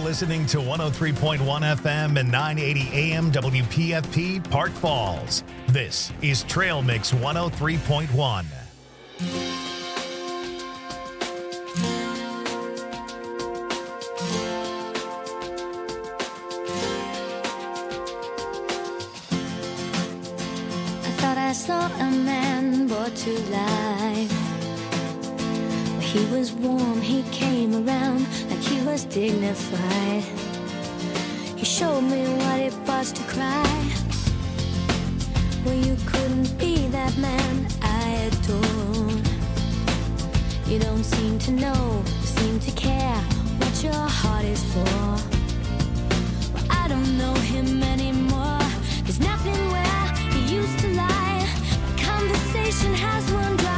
listening to 103.1 FM and 980 AM WPFP Park Falls. This is Trail Mix 103.1. I thought I saw a man brought to life. He was warm, he came around like he was dignified. He showed me what it was to cry. Well, you couldn't be that man I adored. You don't seem to know, seem to care what your heart is for. Well, I don't know him anymore. There's nothing where he used to lie. My conversation has run dry.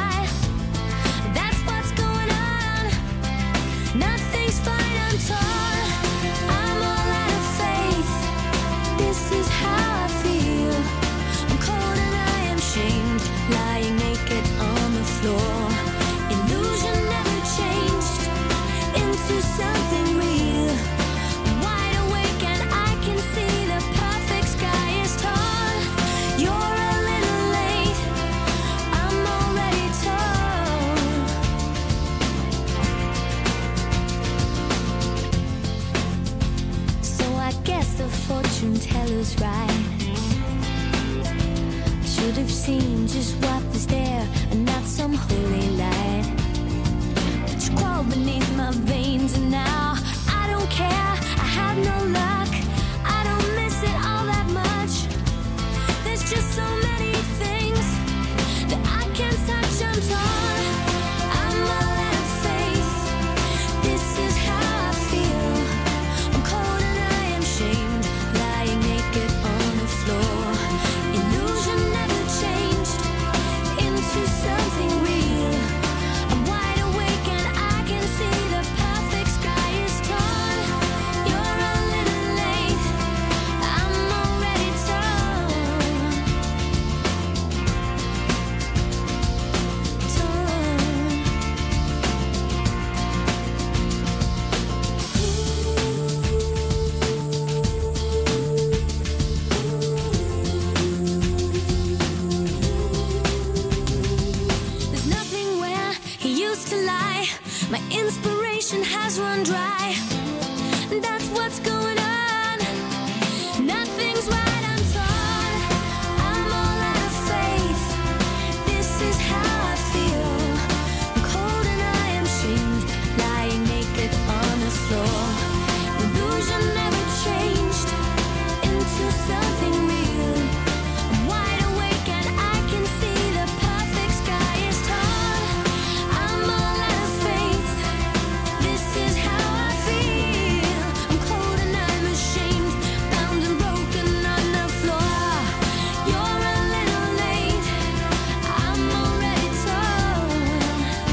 Nothing's fine, I'm torn. I'm all out of faith. This is how I feel. I'm cold and I am shamed, lying naked on the floor. Illusion never changed into something real. I'm wide awake and I can see the perfect sky is torn. You're a little late, I'm already torn. I guess the fortune teller's right. I should have seen just what was there and not some holy light. But you crawl beneath my veins and now I don't care. I have no luck. I don't miss it all that much. There's just so many things that I can't touch. I'm torn. I'm all out of faith. This is how I feel. I'm cold and shamed, lying naked on the floor. Illusion never changed into something real. I'm wide awake and I can see the perfect sky is torn. You're a little late, I'm already torn. There's nothing where he used to lie. My inspiration has run dry. That's what's going on. Nothing's right, I'm torn. I'm all out of faith. This is how I feel. I'm cold and I am shamed, lying naked on the floor. Illusion never changed into something real. I'm wide awake and I can see the perfect sky is torn. I'm all out of faith. This is how I feel. I'm cold and I'm ashamed, bound and broken on the floor. You're a little late, I'm already torn.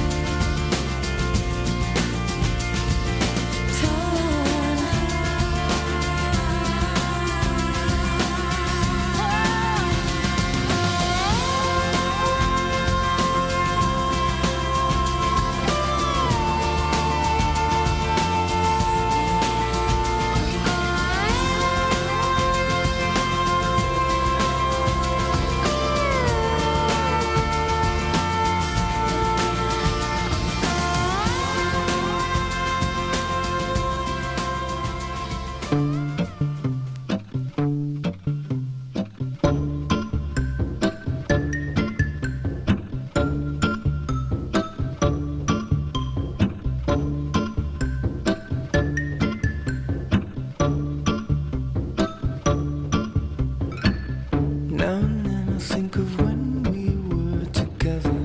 Now and then I think of when we were together.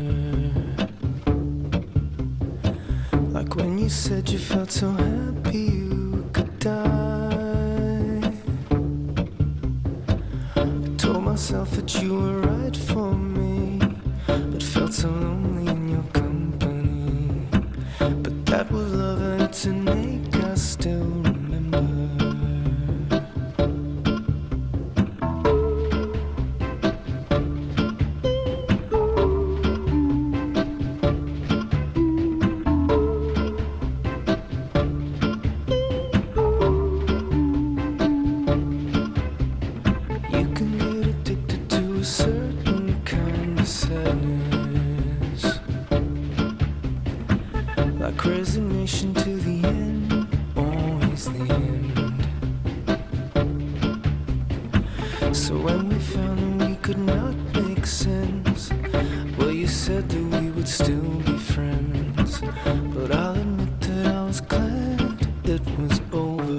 Like when you said you felt so happy you could die. I told myself that you were right for me, but felt so lonely in your company. But that was love and it's an ache I still remember. it was over.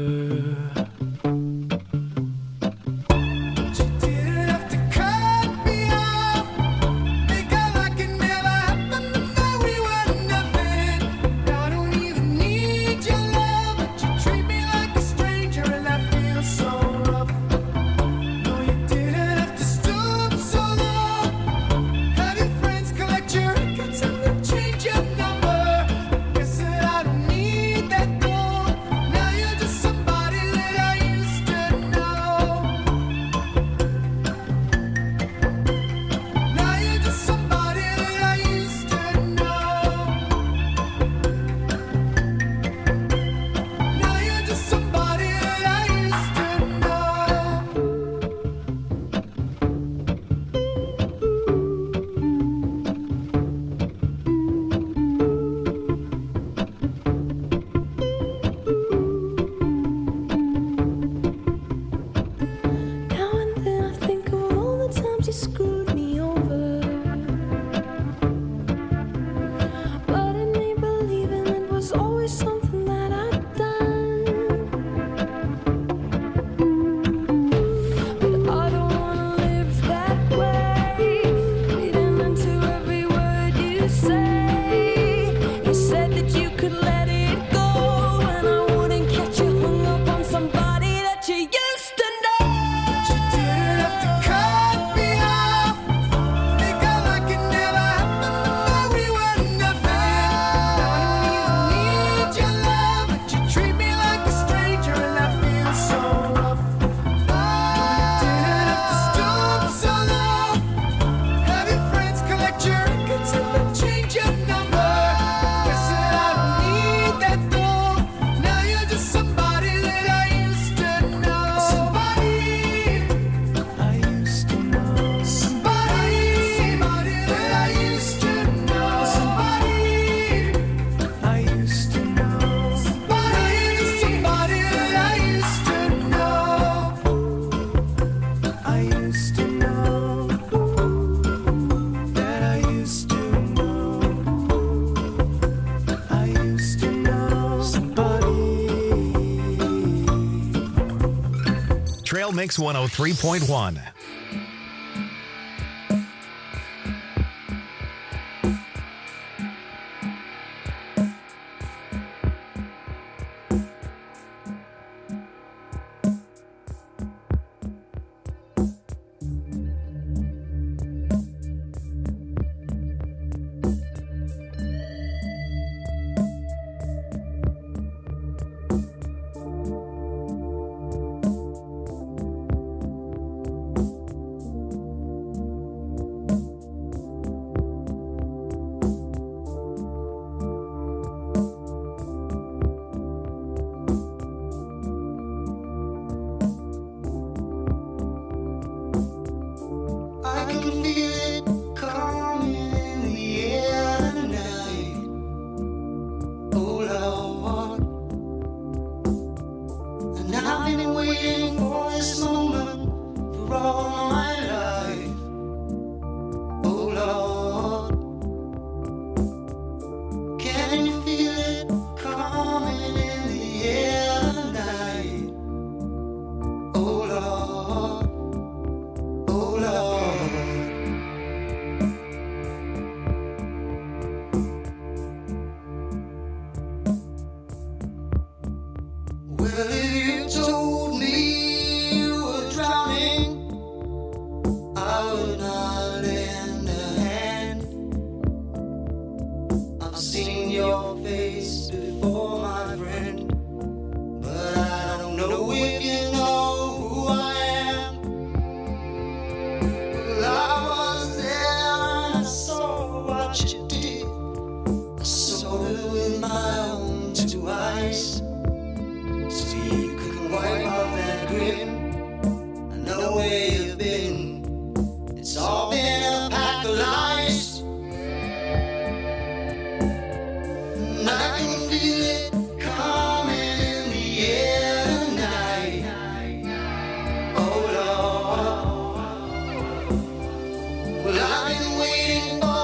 Trail Mix 103.1.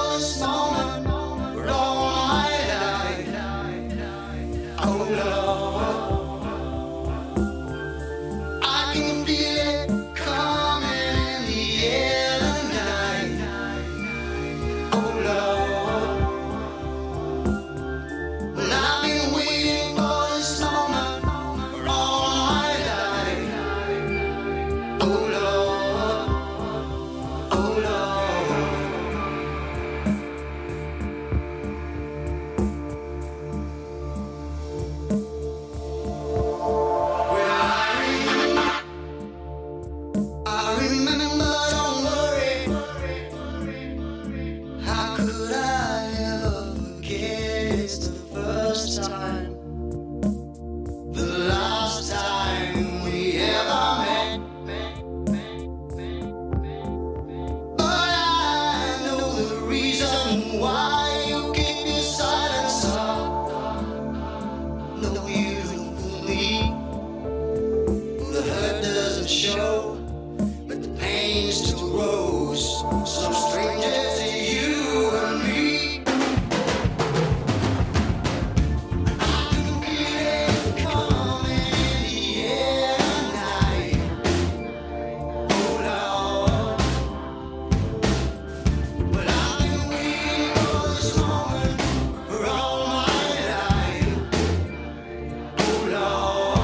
Oh Lord. believe. The hurt doesn't show, but the pain still grows. Some stranger to you and me. I can feel it coming in the air tonight. Oh Lord, but I've been waiting for this moment for all my life. Oh Lord.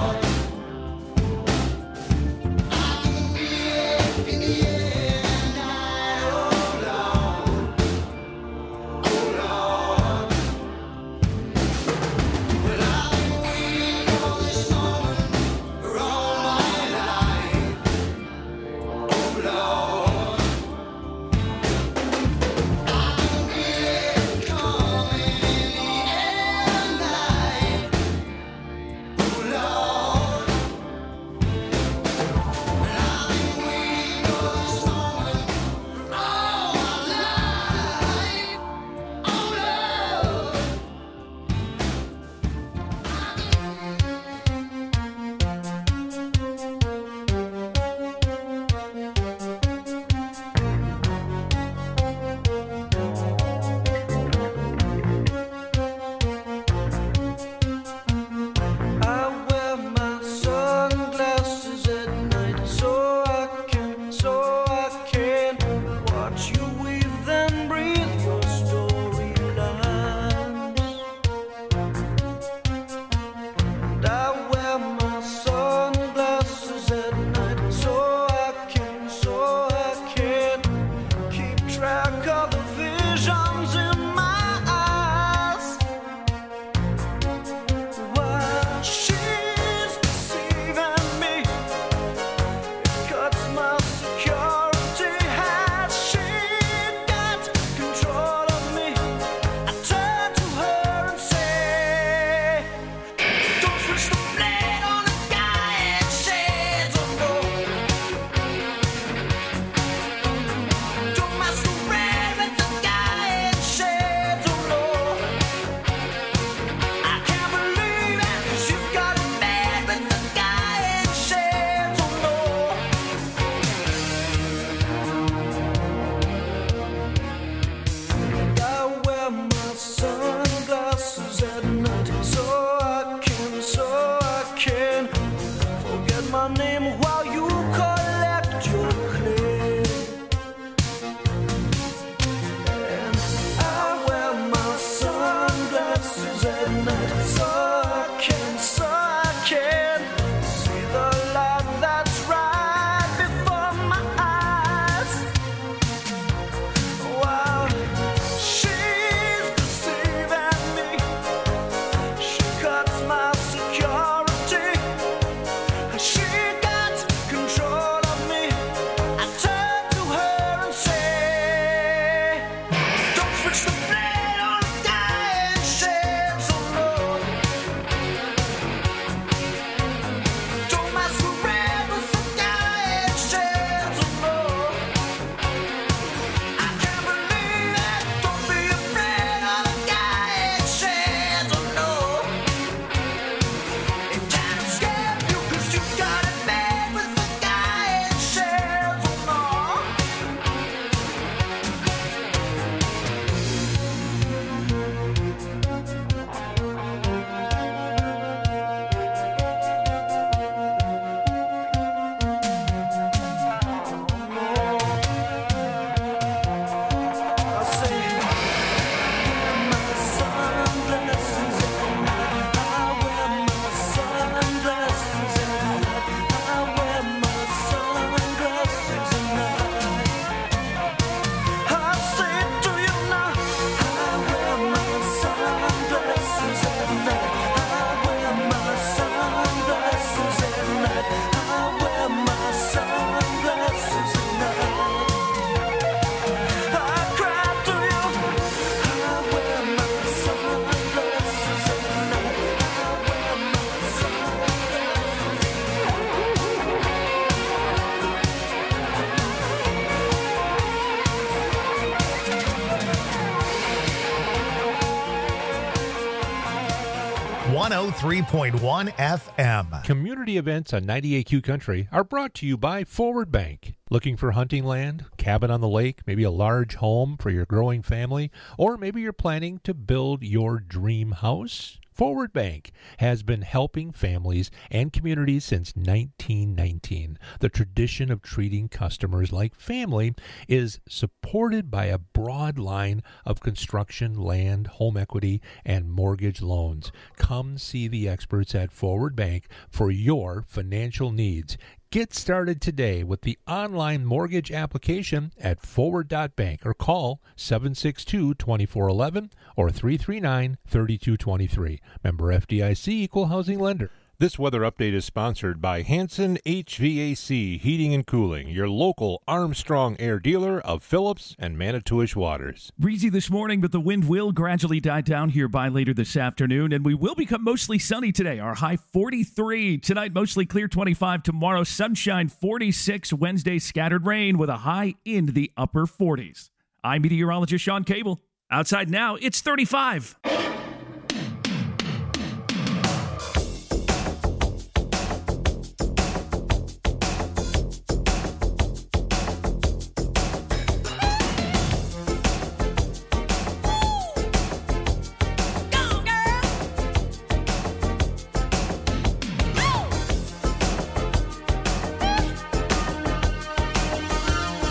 103.1 FM. Community events on 98Q Country are brought to you by Forward Bank. Looking for hunting land, cabin on the lake, maybe a large home for your growing family, or maybe you're planning to build your dream house? Forward Bank has been helping families and communities since 1919. The tradition of treating customers like family is supported by a broad line of construction, land, home equity, and mortgage loans. Come see the experts at Forward Bank for your financial needs. Get started today with the online mortgage application at forward.bank or call 762-2411 or 339-3223. Member FDIC, Equal Housing Lender. This weather update is sponsored by Hanson HVAC Heating and Cooling, your local Armstrong Air dealer of Phillips and Manitowish Waters. Breezy this morning, but the wind will gradually die down here by later this afternoon, and we will become mostly sunny today. Our high 43. Tonight, mostly clear 25. Tomorrow, sunshine 46. Wednesday, scattered rain with a high in the upper 40s. I'm meteorologist Sean Cable. Outside now, it's 35.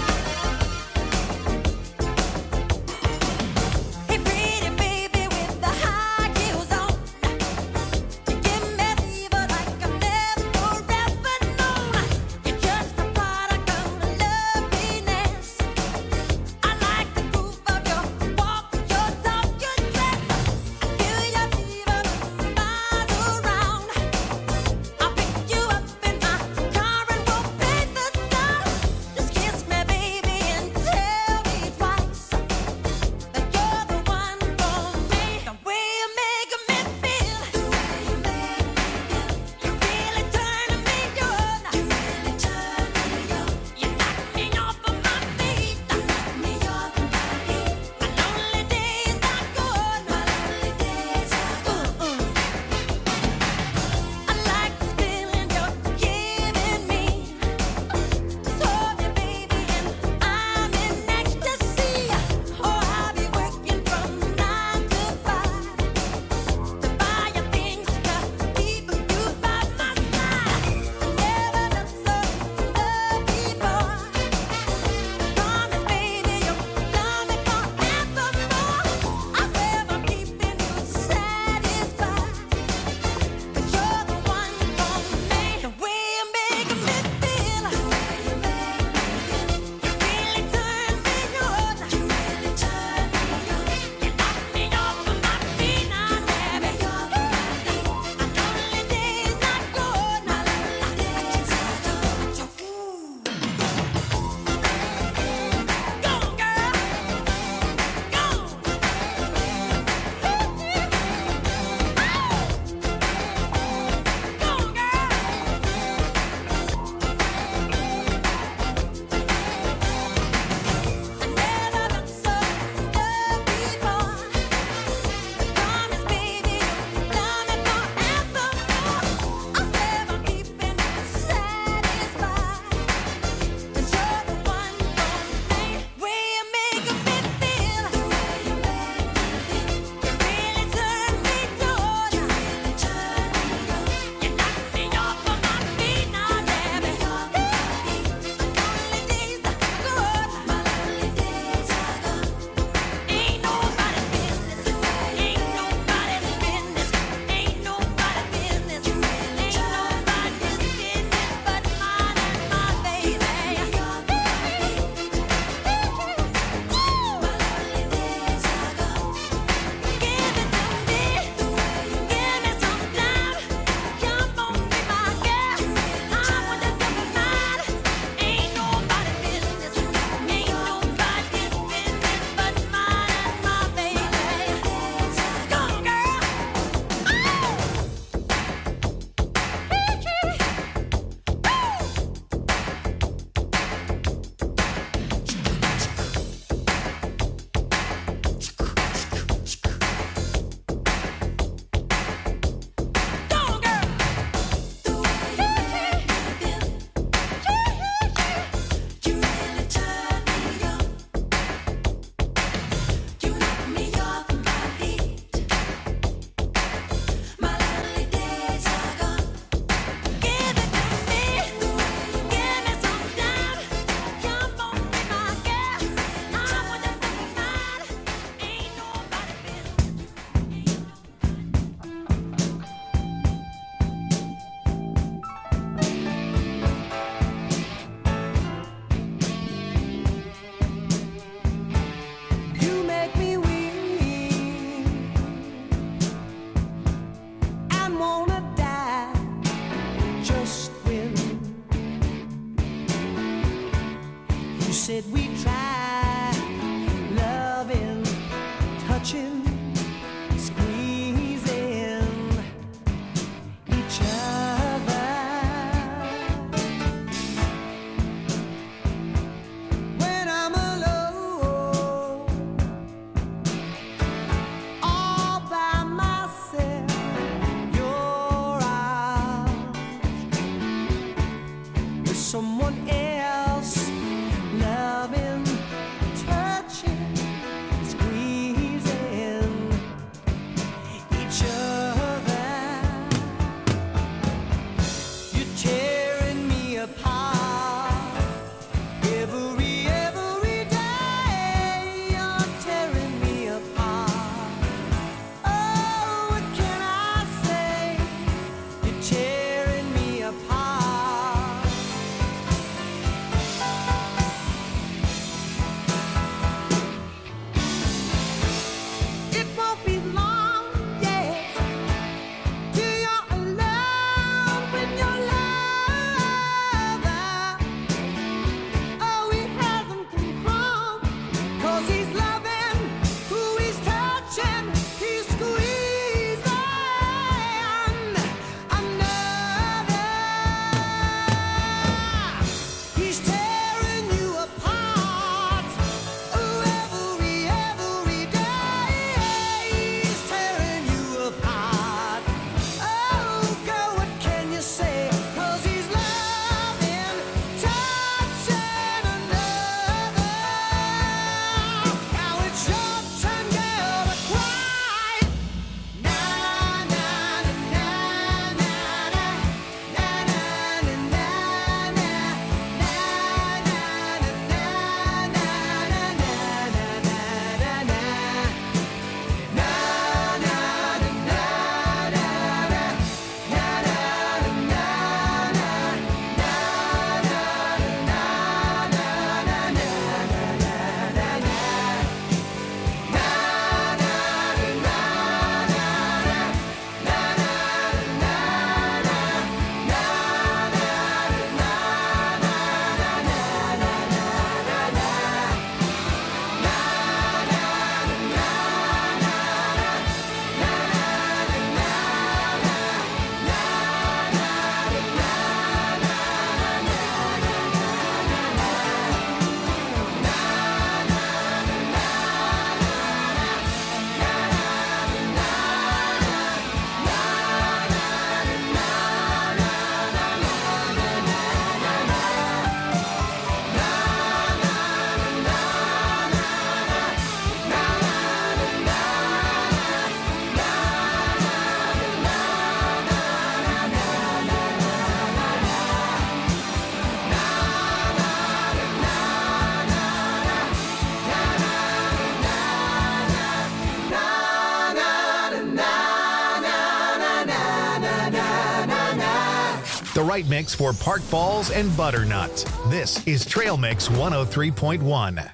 Hey, pretty baby with the The right mix for Park Falls and Butternut. This is Trail Mix 103.1.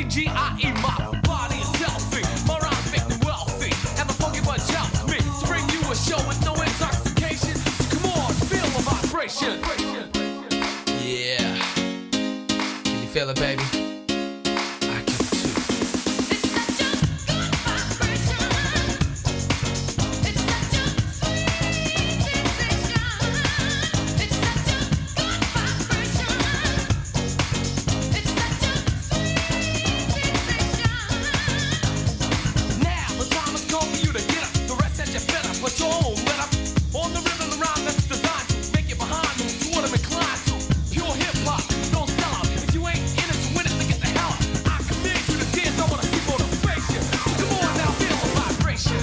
T-G-I-E, my body is selfie. My rhymes make me wealthy. And the funky bunch helps me to bring you a show with no intoxication. So come on, feel the vibration. Yeah. Can you feel it, baby? I can too. It's such a good vibration. It's such a sweet sensation. It's such a good vibration. It's such a sweet sensation. Now the time has come for you to get up. The rest that you fed up, but you won't let up. On the rhythm around that's designed to make it behind me to what I'm inclined to. Pure hip hop, don't sell out. If you ain't in it to win it, then get the hell out. I command you to dance, I wanna see motivation. So come on now, feel the vibration.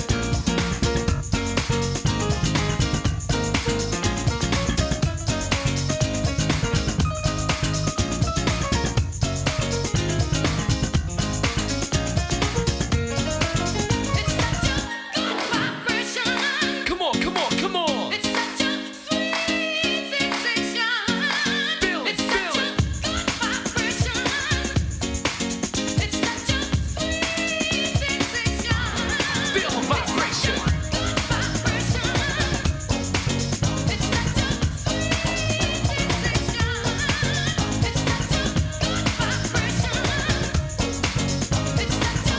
It's such a good vibration. Come on, come on, come on. It's such a sweet sensation. Feel it, It's feel such it. a good vibration. It's such a sweet sensation. Feel the vibration. Good vibration. It's such a sweet sensation. It's such a good vibration. It's such a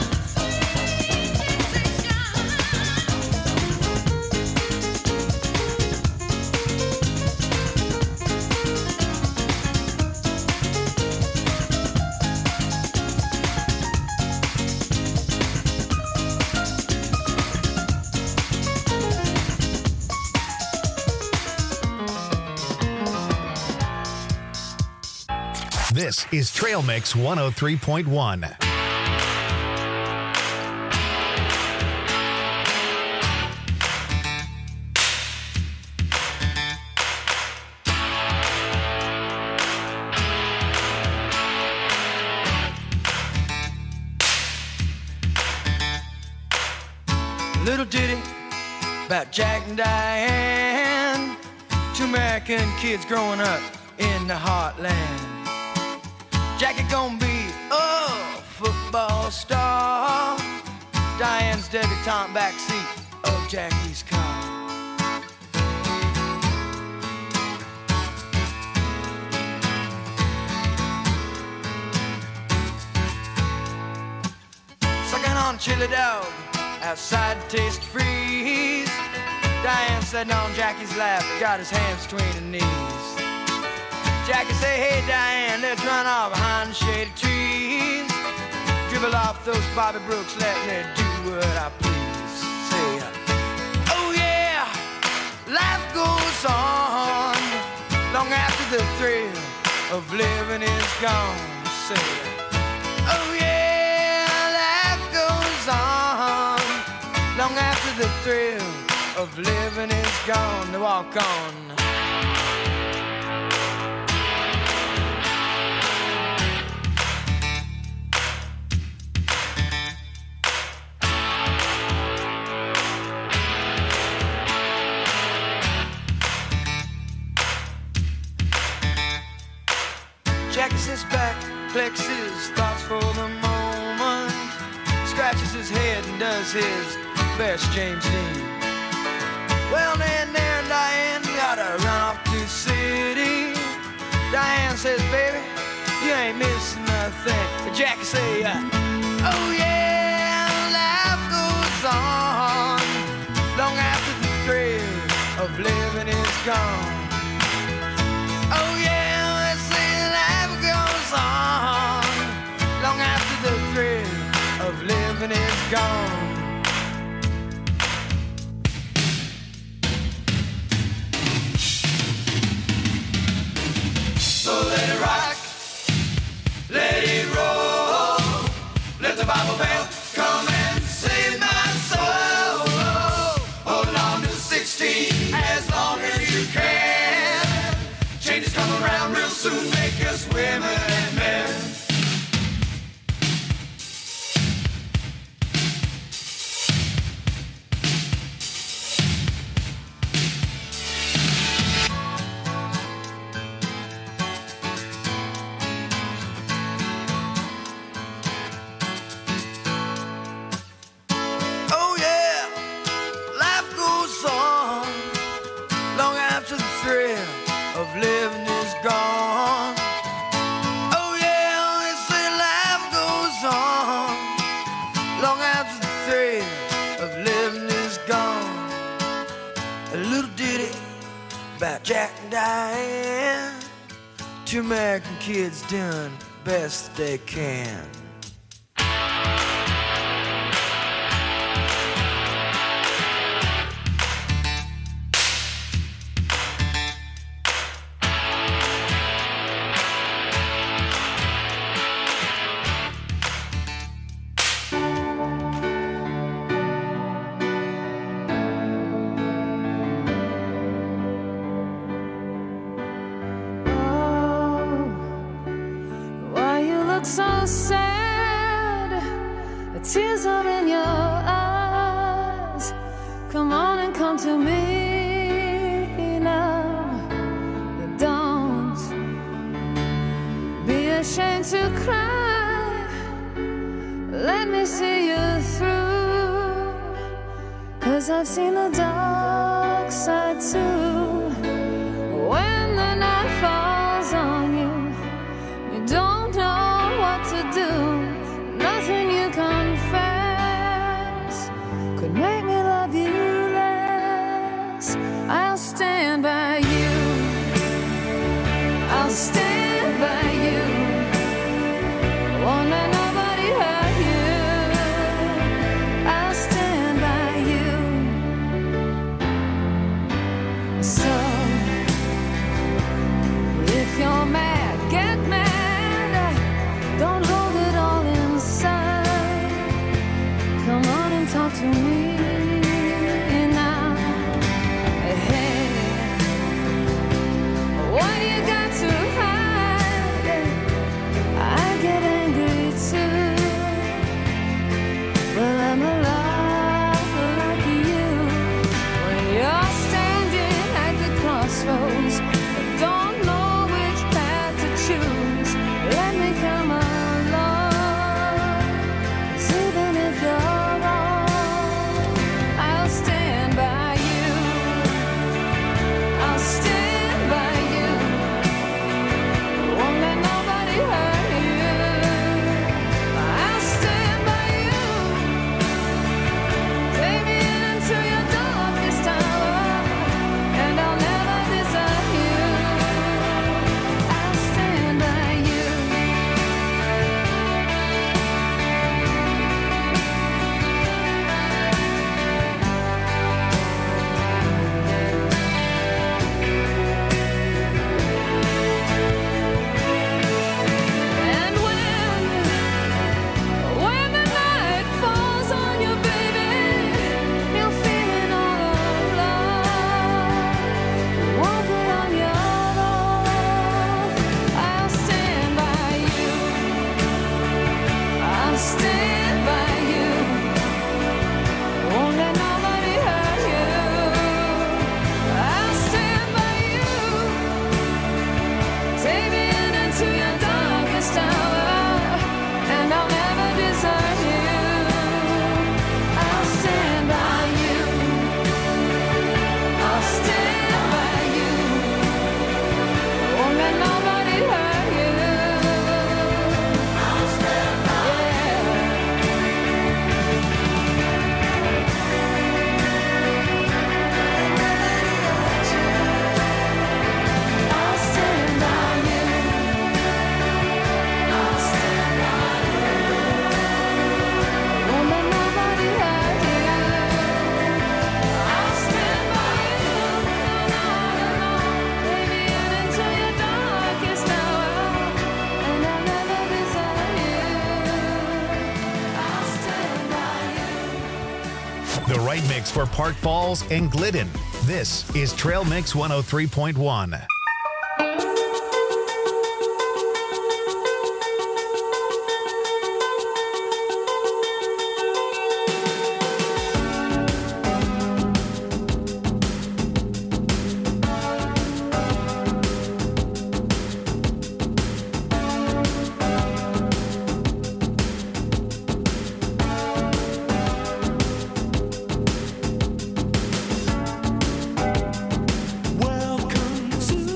This is Trail Mix 103.1. Little ditty about Jack and Diane, two American kids growing up in the heartland. Jackie gonna be a football star, Diane's debutante backseat of Jackie's car. Sucking on chili dog outside Taste Freeze. Diane sitting on Jackie's lap, got his hands between her knees. Jackie say, hey Diane, let's run off behind the shady trees. Dribble off those Bobby Brooks, let me do what I please. Say, oh yeah, life goes on long after the thrill of living is gone. Say, oh yeah, life goes on long after the thrill of living is gone. To walk on. Jackie sits back, collects his thoughts for the moment, scratches his head and does his best James Dean. Well, then there and Diane gotta run off to the city. Diane says, baby, you ain't missing nothing. But Jackie say, oh yeah, life goes on long after the thrill of living is gone. Oh yeah, let's say life goes on long after the thrill of living is gone. So let it rock, let it roll, let the Bible bell come and save my soul. Hold on to 16 as long as you can. Changes come around real soon, make us women and men. about Jack and Diane. Two American kids doing best they can. So sad, the tears are in your eyes. Come on and come to me now. Don't be ashamed to cry. Let me see you through, 'cause I've seen the dark side too. When the night falls on you, you don't know what to do. Nothing you confess could make me love you less. I'll stand by you. I'll stand by you. Won't let nobody hurt you. I'll stand by you. So if you're mad, get mad. Don't hold it all inside. Come on and talk to me now. Hey, what you got to hide? I get angry too. Well, I'm alive like you. When you're standing at the crossroads, don't know which path to choose. Let me come on. The right mix for Park Falls and Glidden. This is Trail Mix 103.1. Welcome to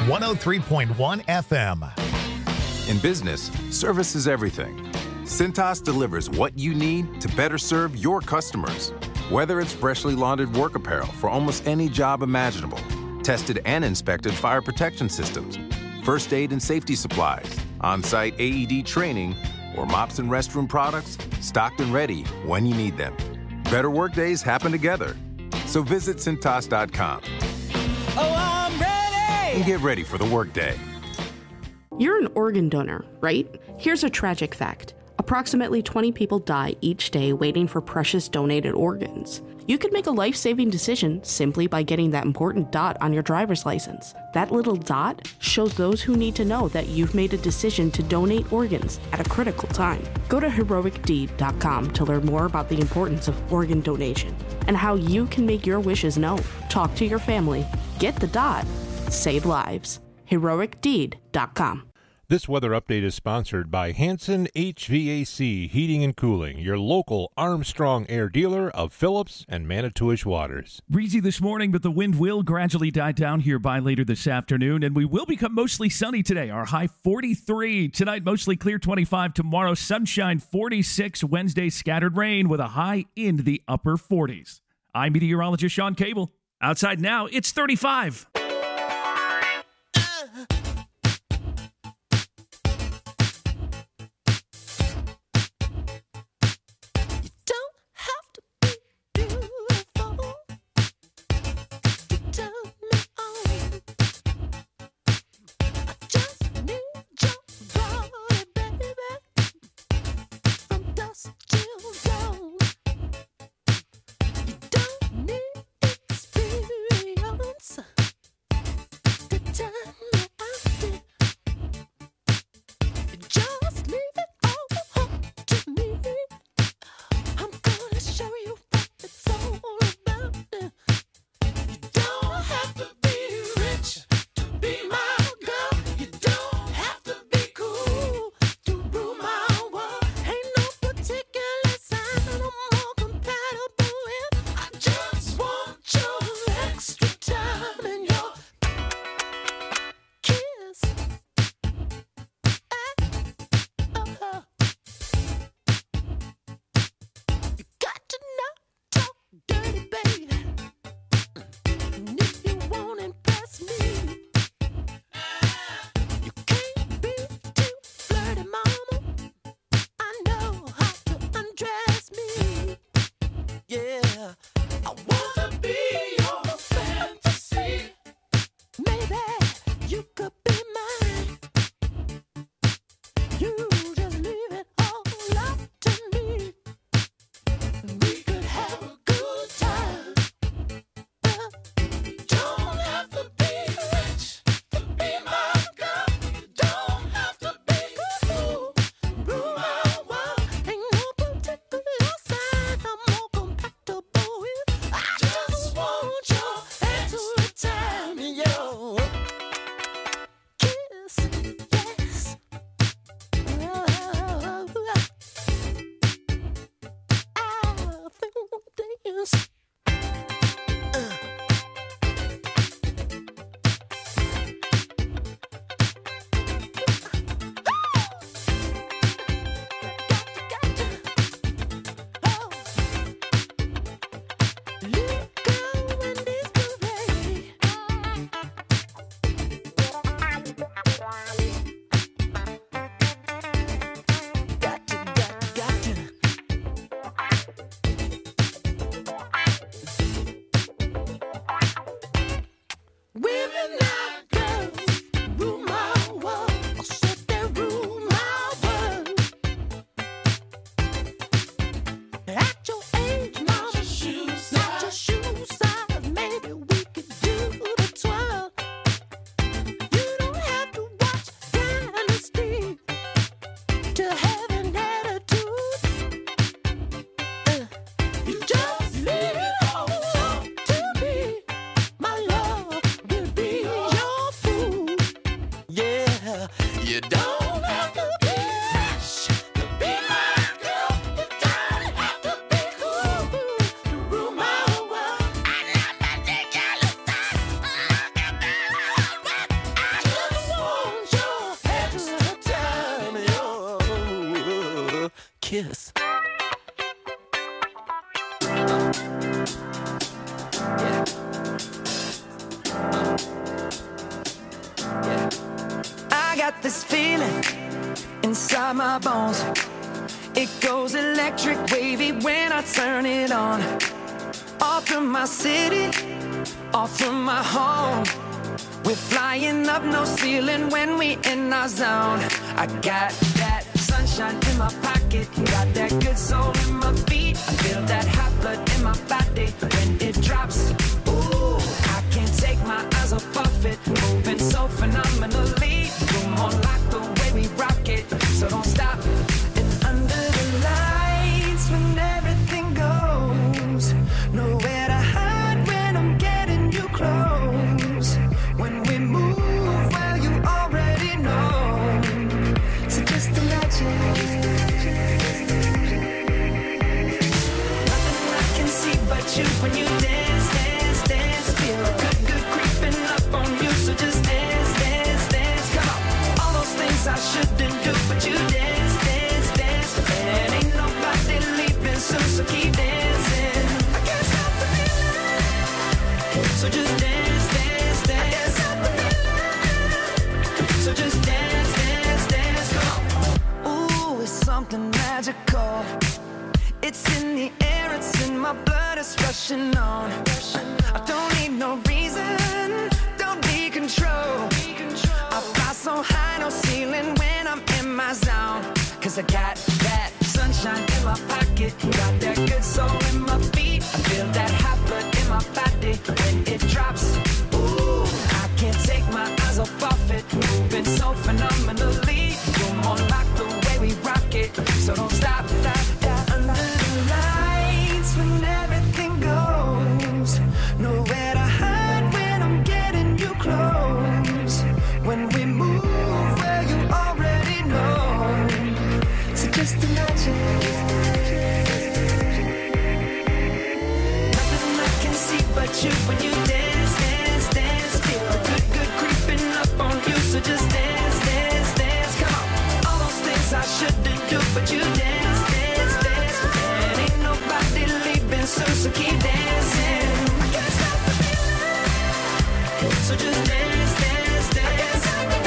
103.1 FM. In business, service is everything. Cintas delivers what you need to better serve your customers. Whether it's freshly laundered work apparel for almost any job imaginable, tested and inspected fire protection systems, first aid and safety supplies, on-site AED training, or mops and restroom products, stocked and ready when you need them. Better work days happen together. So visit Cintas.com. Oh, I'm ready! And get ready for the workday. You're an organ donor, right? Here's a tragic fact. Approximately 20 people die each day waiting for precious donated organs. You could make a life-saving decision simply by getting that important dot on your driver's license. That little dot shows those who need to know that you've made a decision to donate organs at a critical time. Go to heroicdeed.com to learn more about the importance of organ donation and how you can make your wishes known. Talk to your family. Get the dot. Save lives. heroicdeed.com. This weather update is sponsored by Hanson HVAC Heating and Cooling, your local Armstrong Air dealer of Phillips and Manitowish waters. Breezy this morning, but the wind will gradually die down here by later this afternoon, and we will become mostly sunny today. Our high 43. Tonight, mostly clear 25. Tomorrow, sunshine 46. Wednesday, scattered rain with a high in the upper 40s. I'm meteorologist Sean Cable. Outside now, it's 35. kiss. I got this feeling inside my bones. It goes electric wavy when I turn it on. Off from my city, off from my home. We're flying up, no ceiling when we in our zone. I got that sunshine in my pocket, got that good soul in my feet. I feel that hot blood in my body when it drops. Ooh, I can't take my eyes off of it, moving so phenomenally. Boom on like the way we rock it, so don't stop. And under the lights when everything goes, nowhere to hide when I'm getting you close. When we move, well, you already know. So just imagine. Nothing I can see but you when you dance, dance, dance. Feel good, good creeping up on you. So just dance, dance, dance. Come on. All those things I shouldn't do, but you dance, dance, dance. And ain't nobody leaving soon, so keep dancing. I can't stop the feeling. So just dance, dance, dance. So just dance, dance, dance. Come on. Ooh, it's something magical. It's in the air, it's in my blood, it's rushing on. I don't need no reason, don't need control. I fly so high, no ceiling when I'm in my zone. Cause I got that sunshine in my pocket, got that good soul in my feet. I feel that hot blood in my body when it drops. Ooh, I can't take my eyes off it, moving so phenomenally. You're more like the way we rock it, so don't stop, stop, stop. Under the lights when everything goes, nowhere to hide when I'm getting you close. When we move, well, you already know. So just imagine. Nothing I can see but you when you dance, dance, dance. Feel good, good creeping up on you. So just dance, dance, dance. Come on. All those things I shouldn't do, but you dance, dance, dance. And ain't nobody leaving soon, so keep dancing. I can't stop the feeling. So just dance, dance, dance.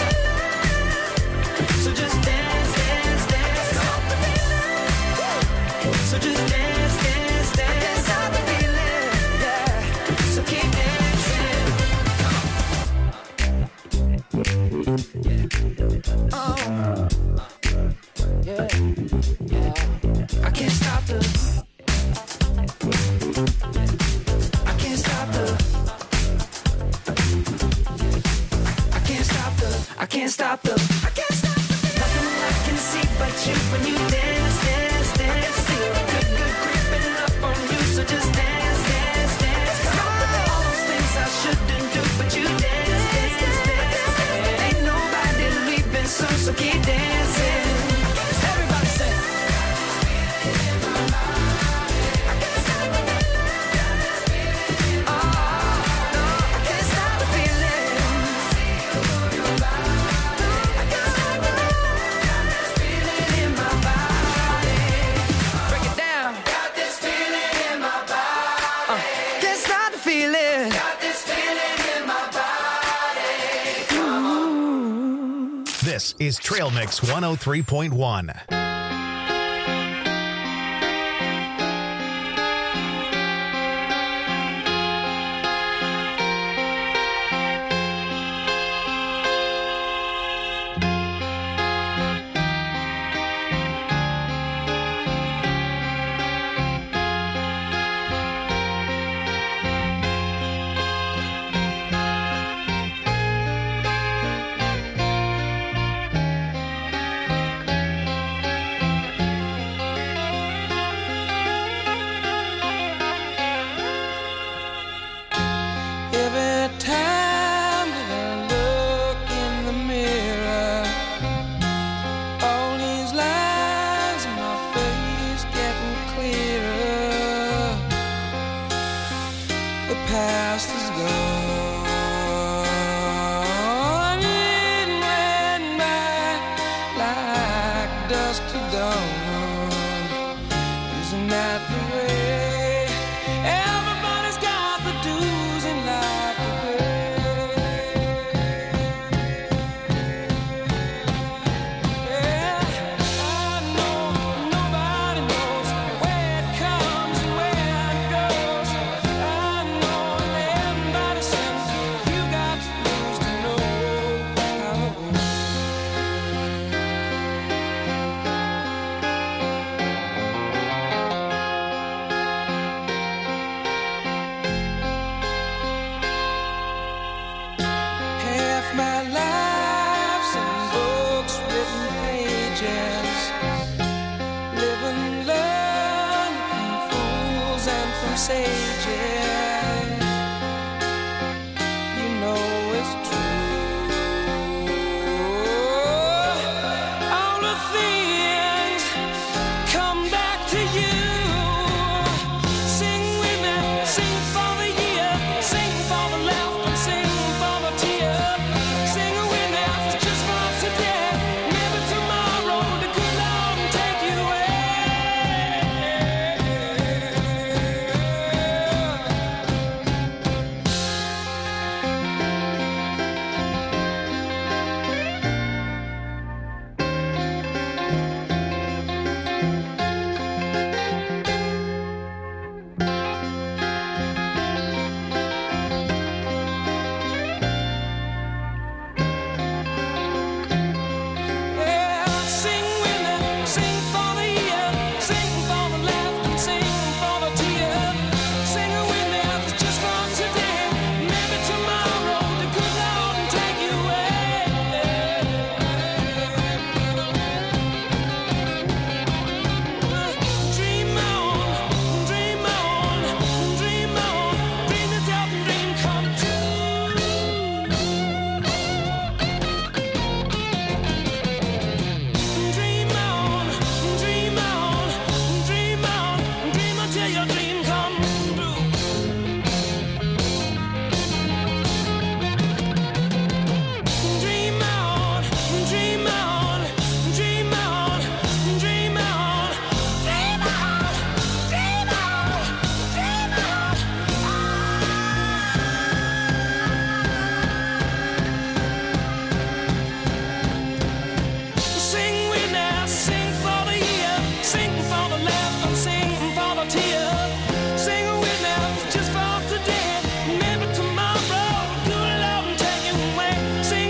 So just dance, dance, dance. So just dance, dance, dance. I can't stop the feeling, yeah. So keep dancing. Oh, yeah, yeah. I can't stop the. I can't stop the. I can't stop the. I can't stop the. I can't stop the. Nothing I can see but you when you dance, dance, dance. Feel good, good creeping up on you. So just dance, dance, dance. Come on. All those things I shouldn't do, but you dance, dance, dance. And ain't nobody leaving soon, so keep dancing. Everybody say. This is Trail Mix 103.1. Every time that I look in the mirror, all these lines in my face getting clearer. The past is gone.